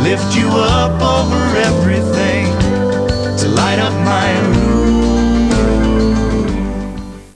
lift you up over everything, to light up my